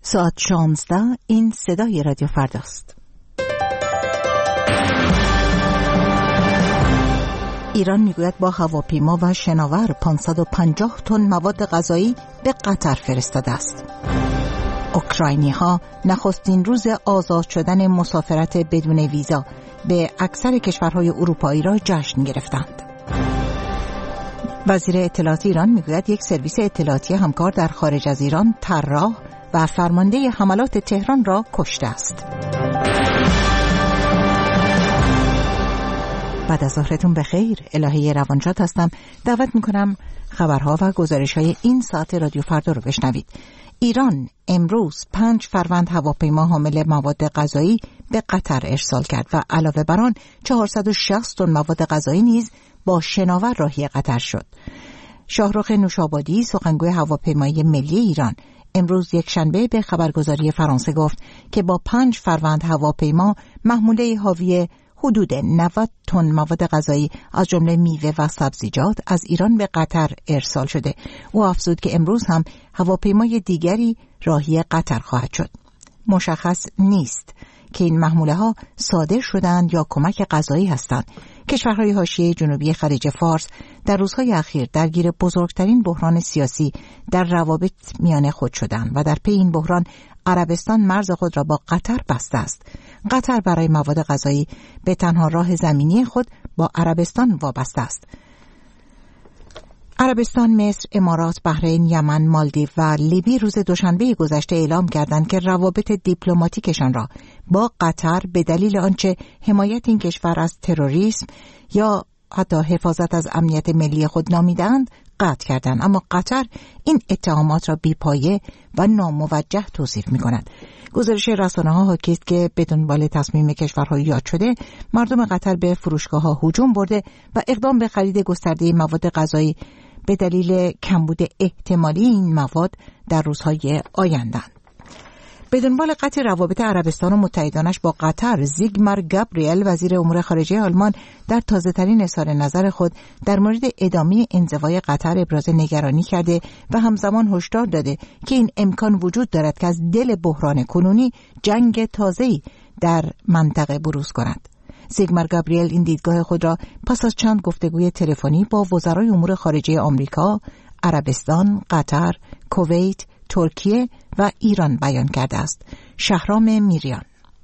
ساعت 16. این صدای رادیو فرداست. ایران میگوید با هواپیما و شناور 550 تن مواد غذایی به قطر فرستاده است. اوکراینی‌ها نخستین روز آزاد شدن مسافرت بدون ویزا به اکثر کشورهای اروپایی را جشن گرفتند. وزیر اطلاعات ایران میگوید یک سرویس اطلاعاتی همکار در خارج از ایران طراح و فرمانده حملات تهران را کشته است. بعد از ظهرتون بخیر. الهه روانشاد هستم. دعوت میکنم خبرها و گزارش‌های این ساعت رادیو فردا رو بشنوید. ایران امروز 5 فروند هواپیما حامل مواد غذایی به قطر ارسال کرد و علاوه بر آن 460 تن مواد غذایی نیز با شناور راهی قطر شد. شاهرخ نوشابادی سخنگوی هواپیمایی ملی ایران امروز یکشنبه به خبرگزاری فرانسه گفت که با 5 فروند هواپیما محموله حاوی حدود 90 تن مواد غذایی از جمله میوه و سبزیجات از ایران به قطر ارسال شده. او افزود که امروز هم هواپیمای دیگری راهی قطر خواهد شد. مشخص نیست که این محموله ها صادر شدند یا کمک غذایی هستند. کشورهای حاشیه جنوبی خلیج فارس در روزهای اخیر درگیر بزرگترین بحران سیاسی در روابط میان خود شدند و در پی این بحران عربستان مرز خود را با قطر بسته است. قطر برای مواد غذایی به تنها راه زمینی خود با عربستان وابسته است. عربستان، مصر، امارات، بحرین، یمن، مالدیو و لیبی روز دوشنبه گذشته اعلام کردند که روابط دیپلماتیکشان را با قطر به دلیل آنچه حمایت این کشور از تروریسم یا حتی حفاظت از امنیت ملی خود نامیدند قطع کردند. اما قطر این اتهامات را بی‌پایه و ناموجه توصیف می‌کند. گزارش رسانه‌ها حاکی است که به دنبال تصمیم کشورهای یاد شده مردم قطر به فروشگاه‌ها هجوم برده و اقدام به خرید گسترده مواد غذایی به دلیل کمبود احتمالی این مواد در روزهای آینده‌اند. به دنبال قطع روابط عربستان و متحدانش با قطر، زیگمار گابریل وزیر امور خارجه آلمان در تازه‌ترین اظهار نظر خود در مورد ادامه انزوای قطر ابراز نگرانی کرده و همزمان هشدار داده که این امکان وجود دارد که از دل بحران کنونی جنگ تازه‌ای در منطقه بروز کند. زیگمار گابریل این دیدگاه خود را پس از چند گفتگوی تلفنی با وزرای امور خارجه آمریکا، عربستان، قطر، کویت، ترکیه و ایران بیان کرده است. شهرام میریان.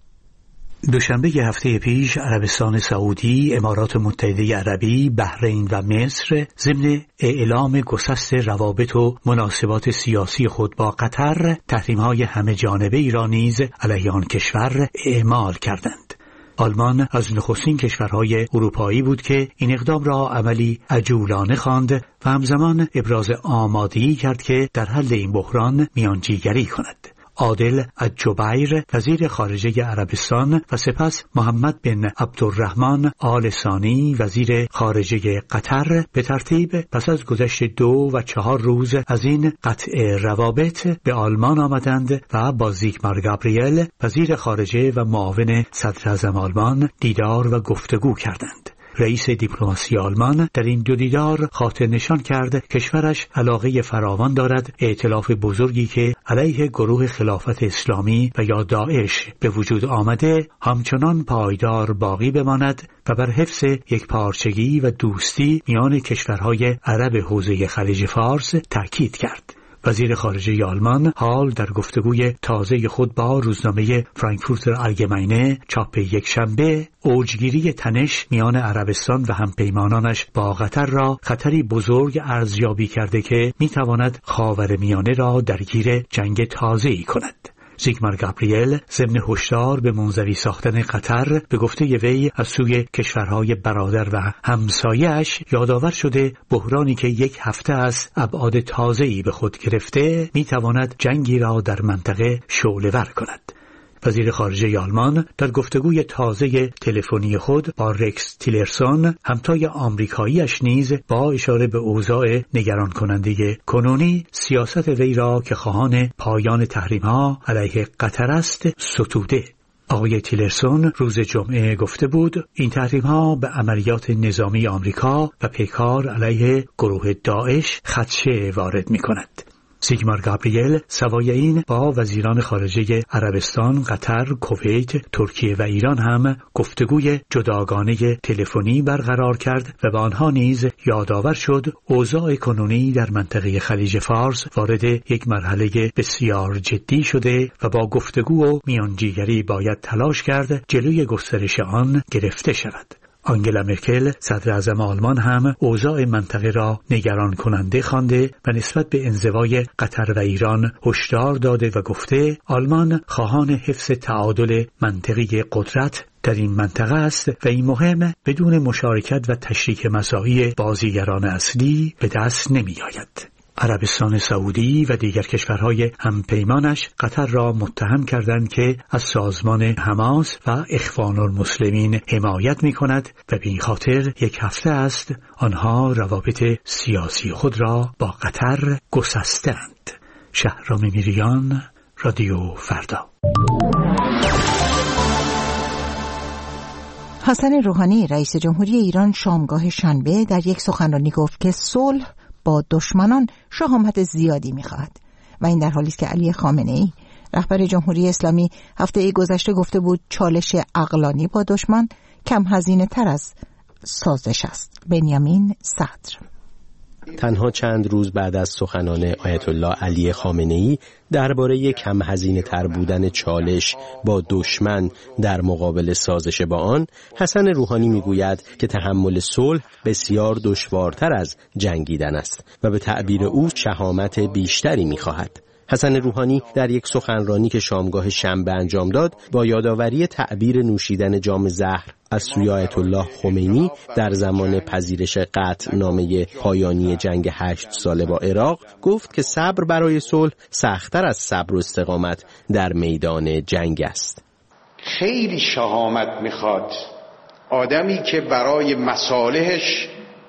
دوشنبه هفته پیش عربستان سعودی، امارات متحده عربی، بحرین و مصر ضمن اعلام گسست روابط و مناسبات سیاسی خود با قطر تحریم‌های همه جانبه را نیز علیه آن کشور اعمال کردند. آلمان از نخستین کشورهای اروپایی بود که این اقدام را عملی عجولانه خواند و همزمان ابراز آمادگی کرد که در حل این بحران میانجیگری کند. عادل الجبیر وزیر خارجه عربستان و سپس محمد بن عبدالرحمن آل ثانی وزیر خارجه قطر به ترتیب پس از گذشت 2 و 4 روز از این قطع روابط به آلمان آمدند و با زیگمار گابریل وزیر خارجه و معاون صدر اعظم آلمان دیدار و گفتگو کردند. رئیس دیپلماسی آلمان در این دو دیدار خاطر نشان کرد کشورش علاقه فراوان دارد ائتلاف بزرگی که علیه گروه خلافت اسلامی و یا داعش به وجود آمده همچنان پایدار باقی بماند و بر حفظ یکپارچگی و دوستی میان کشورهای عرب حوزه خلیج فارس تاکید کرد. وزیر خارجه آلمان حال در گفتگوی تازه خود با روزنامه فرانکفورتر آلگماینه چاپ یکشنبه اوجگیری تنش میان عربستان و همپیمانانش با قطر را خطری بزرگ ارزیابی کرده که میتواند خاورمیانه را درگیر جنگ تازه‌ای کند. زیگمار گابریل ضمن هشدار به منزوی ساختن قطر به گفته وی از سوی کشورهای برادر و همسایه‌اش یادآور شده بحرانی که 1 هفته از ابعاد تازه‌ای به خود گرفته میتواند جنگی را در منطقه شعله‌ور کند. وزیر خارجه آلمان در گفتگوی تازه تلفنی خود با رکس تیلرسون همتای آمریکایی‌اش نیز با اشاره به اوضاع نگران کننده کنونی سیاست وی را که خواهان پایان تحریم‌ها علیه قطر است ستوده. آقای تیلرسون روز جمعه گفته بود این تحریم‌ها به عملیات نظامی آمریکا و پیکار علیه گروه داعش خدشه وارد می‌کند. سیگمار گابریل سوای این با وزیران خارجه عربستان، قطر، کویت، ترکیه و ایران هم گفتگوی جداگانه تلفنی برقرار کرد و به آنها نیز یادآور شد اوضاع کنونی در منطقه خلیج فارس وارد یک مرحله بسیار جدی شده و با گفتگو و میانجیگری باید تلاش کرد جلوی گسترش آن گرفته شود. آنگلا مرکل صدر اعظم آلمان هم اوضاع منطقه را نگران کننده خوانده و نسبت به انزوای قطر و ایران هشدار داده و گفته آلمان خواهان حفظ تعادل منطقی قدرت در این منطقه است و این مهم بدون مشارکت و تشریک مساعی بازیگران اصلی به دست نمی آید. عربستان سعودی و دیگر کشورهای همپیمانش قطر را متهم کردند که از سازمان حماس و اخوان المسلمین حمایت می کند و به این خاطر یک هفته است آنها روابط سیاسی خود را با قطر گسستند. شهرام میریان، رادیو فردا. حسن روحانی رئیس جمهوری ایران شامگاه شنبه در یک سخنرانی گفت که صلح با دشمنان شهامت زیادی می‌خواهد و این در حالی است که علی خامنه‌ای رهبر جمهوری اسلامی هفته گذشته گفته بود چالش عقلانی با دشمن کم هزینه تر از سازش است. بنیامین صدر تنها چند روز بعد از سخنان آیت الله علی خامنه‌ای درباره کم هزینه تر بودن چالش با دشمن در مقابل سازش با آن، حسن روحانی میگوید که تحمل صلح بسیار دشوارتر از جنگیدن است و به تعبیر او شهامت بیشتری میخواهد. حسن روحانی در یک سخنرانی که شامگاه شنبه انجام داد با یادآوری تعبیر نوشیدن جام زهر از سوی آیت الله خمینی در زمان پذیرش قطعنامه پایانی جنگ 8 ساله با عراق گفت که صبر برای صلح سخت‌تر از صبر و استقامت در میدان جنگ است. خیلی شهامت میخواد آدمی که برای مصالحش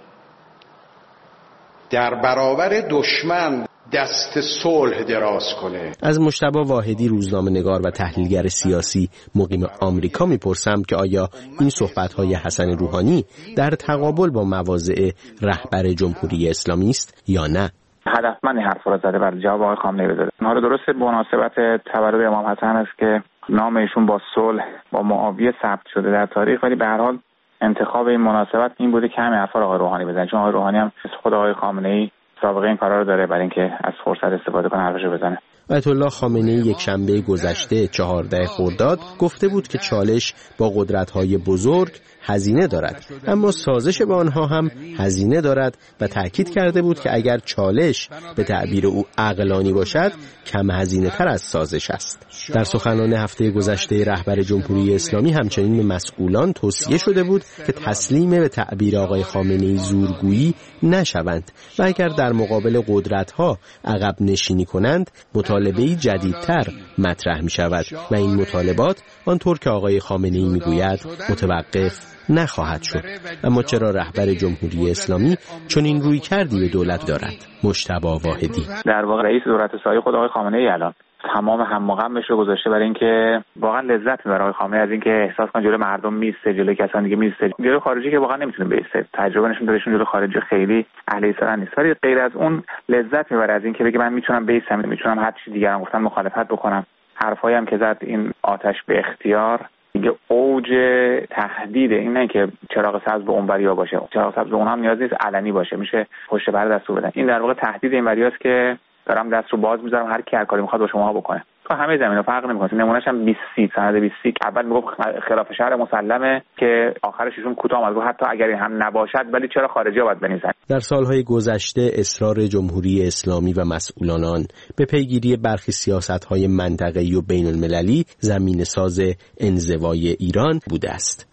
در برابر دشمن دست صلح دراز کنه. از مجتبی واحدی روزنامه‌نگار و تحلیلگر سیاسی مقیم آمریکا میپرسم که آیا این صحبت‌های حسن روحانی در تقابل با مواضع رهبر جمهوری اسلامی است یا نه؟ هدفمند این حرفا رو زده برای جواب آقای خامنه‌ای بده. حالا درسته به مناسبت تولد امام حسن است که نام ایشون با صلح با معاویه ثبت شده در تاریخ، ولی به هر حال انتخاب این مناسبت این بوده که همین حرفا رو آقای روحانی بزنه، چون آقای روحانی هم خود آقای خامنه‌ای سابقه این کارا رو داره برای اینکه از فرصت استفاده کنه حرفشو بزنه. آیت الله خامنه‌ای یک شنبه گذشته 14 خرداد گفته بود که چالش با قدرت‌های بزرگ هزینه دارد، اما سازش با آنها هم هزینه دارد و تأکید کرده بود که اگر چالش به تعبیر او عقلانی باشد کم هزینه تر از سازش است. در سخنان هفته گذشته رهبر جمهوری اسلامی همچنین به مسئولان توصیه شده بود که تسلیم به تعبیر آقای خامنه‌ای زورگویی نشوند و اگر در مقابل قدرت‌ها عقب نشینی کنند مطالبه‌ای جدیدتر مطرح می شود و این مطالبات آنطور که آقای خامنه‌ای میگوید متوقف نخواهد شد. اما چرا رهبر جمهوری اسلامی چون این روی کردی به دولت دارد؟ مجتبی واحدی در واقع رئیس دولت سایه خود آقای خامنه‌ای الان تمام هم و غمش رو گذاشته برای اینکه واقعا لذت میبره آقای خامنه‌ای از اینکه احساس کنه جلوی مردم میسته، جلوی کسان دیگه میسته، جلوی خارجی که واقعا نمیتونه بیسته، تجربه نشون دادهشون جلوی خارجی خیلی اهل ایثار نیست، ولی غیر از اون لذت میبره از اینکه بگه من میتونم بیستم، میتونم هر چی دیگران گفتن مخالفت بکنم. حرفایی هم که زد این آتش به اختیار دیگه اوج تهدید، این نه که چراغ سبز به اون وریا باشه، چراغ سبز به اون هم نیاز نیست علنی باشه، میشه پشت پرده دستور بدن. این در واقع تهدید این وریاست که دارم دست رو باز میذارم هر کی هر کاری میخواد با شما بکنه. تو همه زمینا فرق نمیکنه. نمونهش هم 20 سند 20 اول میگفت خلاف شرع مسلمه که آخرش ایشون کوتاه اومد گفت حتی اگر این هم نباشد ولی چرا خارجی‌ها باید بنویسن. در سالهای گذشته اصرار جمهوری اسلامی و مسئولان آن به پیگیری برخی سیاست‌های منطقه‌ای و بین‌المللی زمینه‌ساز انزوای ایران بوده است.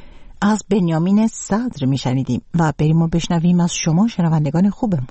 از بنیامین صدر میشنیدیم و بریم و بشنویم از شما شنوندگان خوبمون.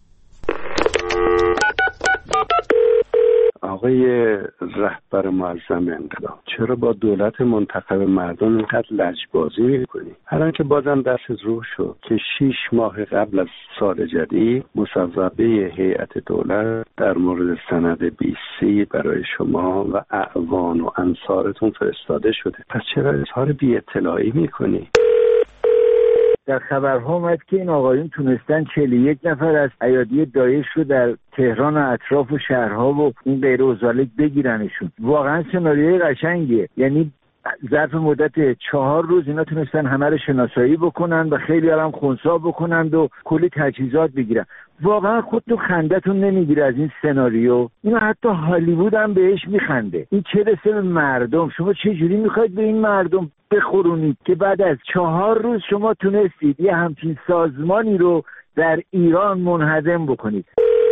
آقای رهبر معظم انقلاب، چرا با دولت منتخب مردم اینقدر لجبازی میکنی؟ هر که بازم دست رو شد که 6 ماه قبل از سال جدید مصوبه هیئت دولت در مورد سند 20 برای شما و اعوان و انصارتون فرستاده شده. پس چرا اظهار بی اطلاعی میکنی؟ در خبرها اومد که این آقایون تونستن 41 نفر از ایادی داعش رو در تهران و اطراف و شهرها و این غیر اوزالک بگیرنشون. واقعا سناریوی قشنگیه، یعنی ظرف مدت 4 روز اینا تونستن همه رو شناسایی بکنن و خیلی هم خنثی بکنند و کلی تجهیزات بگیرن. واقعا خودتون خندتون نمیگیره از این سناریو؟ اینا حتی هالیوود هم بهش میخنده. این چه رسه به مردم؟ شما چه جوری میخواید به این مردم بخورونید که بعد از 4 روز شما تونستید یه همچین سازمانی رو در ایران منهدم بکنید؟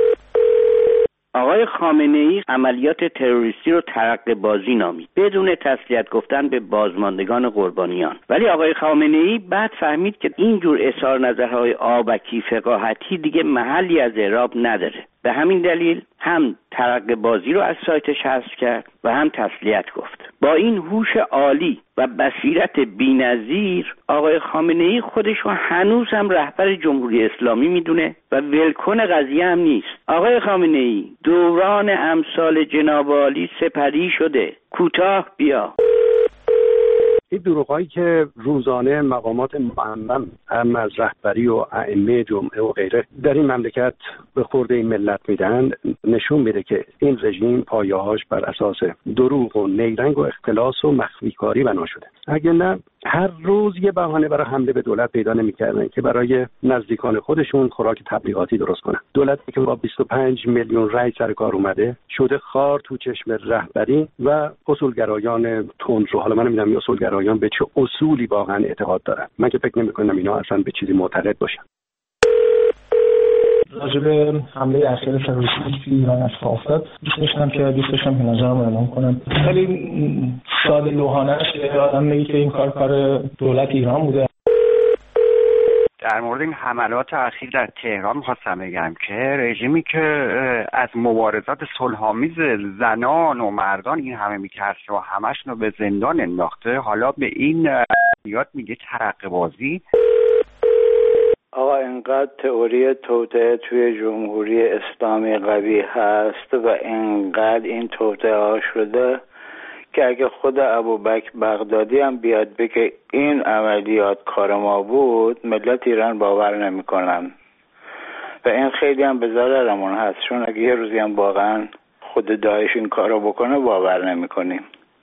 آقای خامنه‌ای عملیات تروریستی رو ترقه بازی نامید، بدون تسلیت گفتن به بازماندگان قربانیان. ولی آقای خامنه‌ای بعد فهمید که اینجور اظهار نظرهای آبکی فقاهتی دیگه محلی از اعراب نداره. به همین دلیل هم ترقه بازی رو از سایتش حذف کرد و هم تسلیت گفت. با این هوش عالی و بصیرت بی‌نظیر آقای خامنه‌ای خودش رو هنوز هم رهبر جمهوری اسلامی میدونه و ولکن قضیه هم نیست. آقای خامنه‌ای دوران امثال جناب عالی سپری شده، کوتاه بیا. این دروغایی که روزانه مقامات معمم هم از رهبری و ائمه جمعه و غیره در این مملکت به خورده این ملت میدن نشون میده که این رژیم پایه‌هاش بر اساس دروغ و نیرنگ و اختلاس و مخفیکاری بنا شده. اگه نه هر روز یه بهانه برای حمله به دولت پیدا نمی‌کردن که برای نزدیکان خودشون خوراک تبلیغاتی درست کنن. دولتی که با 25 میلیون رای سر کار اومده شده خار تو چشم رهبری و اصولگرایان تندرو. حالا من نمی‌دونم این اصولگرایان به چه اصولی واقعا اعتقاد دارن. من که فکر نمی‌کنم اینا اصلا به چیزی معتقد باشن. راجع به حمله اخیر تروریستی که ایران اتفاق افتاد دوست داشتم که نظرم اعلام کنم. خیلی ساده لوحانه‌اش آدم میگه که این کار دولت ایران بوده. در مورد این حملات اخیر در تهران می‌خواستم بگم که رژیمی که از مبارزات صلح‌آمیز زنان و مردان این همه می‌ترسه و همشون رو به زندان انداخته، حالا به این یاد میگه ترقه بازی. آقا اینقدر تئوری توطئه توی جمهوری اسلامی قوی هست و اینقدر این توطئه ها شده که اگه خود ابوبکر بغدادی هم بیاد بگه این عملیات کار ما بود، ملت ایران باور نمی‌کنن و این خیلی هم به ضررمون هست، چون اگه یه روزی هم واقعا خود داعش این کارو بکنه باور نمی‌کنیم.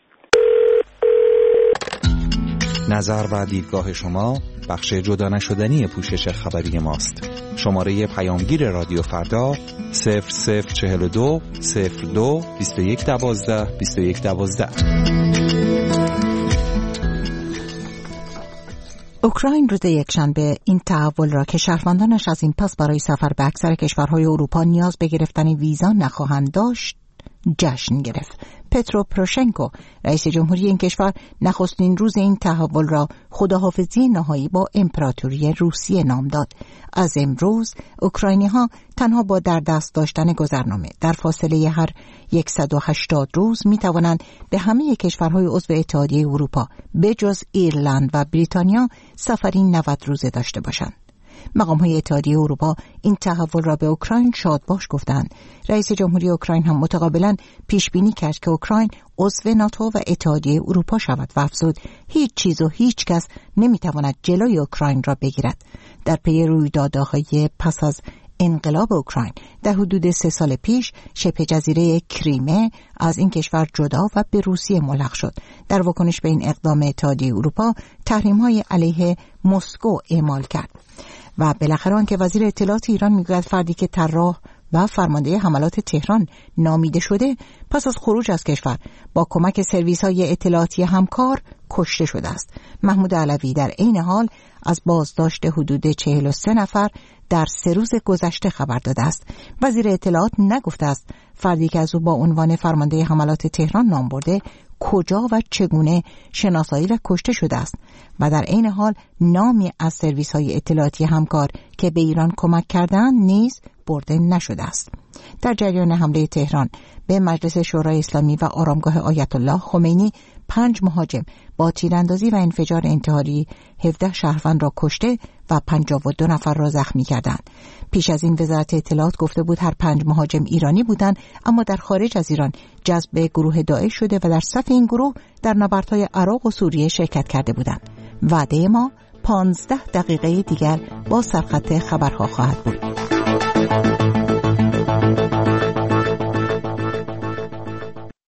نظر و دیدگاه شما بخش جدا نشدنی پوشش خبری ماست. شماره پیامگیر رادیو فردا 0042 02 2112 2112. اوکراین روز یکشنبه این تحول را که شهروندانش از این پس برای سفر به اکثر کشورهای اروپا نیاز به گرفتن ویزا نخواهند داشت جشن گرفت. پترو پروشنکو رئیس جمهوری این کشور نخستین روز این تحول را خداحافظی نهایی با امپراتوری روسیه نام داد. از امروز اوکراینی‌ها تنها با در دست داشتن گذرنامه در فاصله هر 180 روز می توانند به همه کشورهای عضو اتحادیه اروپا به جز ایرلند و بریتانیا سفری 90 روزه داشته باشند. مقام‌های اتحادیه اروپا این تحول را به اوکراین شادباش گفتند. رئیس جمهوری اوکراین هم متقابلاً پیش بینی کرد که اوکراین عضو ناتو و اتحادیه اروپا شود و افزود هیچ چیز و هیچ کس نمی‌تواند جلوی اوکراین را بگیرد. در پی رویدادهای پس از انقلاب اوکراین در حدود 3 سال پیش شبه جزیره کریمه از این کشور جدا و به روسیه ملحق شد. در واکنش به این اقدام اتحادیه اروپا تحریم‌های علیه مسکو اعمال کرد. و بالاخره آنکه وزیر اطلاعات ایران میگوید فردی که طراح و فرمانده حملات تهران نامیده شده پس از خروج از کشور با کمک سرویس‌های اطلاعاتی همکار کشته شده است. محمود علوی در عین حال از بازداشت حدود 43 نفر در 3 روز گذشته خبر داده است. وزیر اطلاعات نگفته است فردی که از او با عنوان فرمانده حملات تهران نام برده کجا و چگونه شناسایی و کشته شده است و در عین حال نامی از سرویس‌های اطلاعاتی همکار که به ایران کمک کردند نیز برده نشده است. در جریان حمله تهران به مجلس شورای اسلامی و آرامگاه آیت الله خمینی 5 مهاجم با تیراندازی و انفجار انتحاری 17 شهروند را کشته و 52 نفر را زخمی کردند. پیش از این وزارت اطلاعات گفته بود هر 5 مهاجم ایرانی بودند، اما در خارج از ایران جذب گروه داعش شده و در صف این گروه در نبردهای عراق و سوریه شرکت کرده بودند. وعده ما 15 دقیقه دیگر با سرخط خبرها خواهد بود.